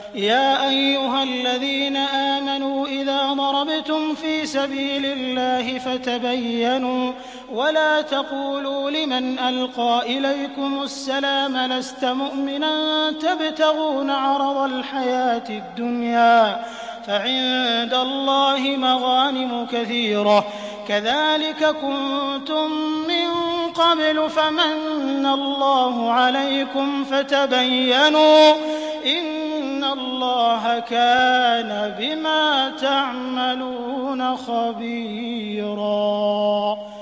يا أيها الذين آمنوا إذا ضربتم في سبيل الله فتبينوا ولا تقولوا لمن ألقى إليكم السلام لست مؤمنا تبتغون عرض الحياة الدنيا فعند الله مغانم كثيرة كذلك كنتم من قبل فمن الله عليكم فتبينوا إن الله كان بما تعملون خبيرا.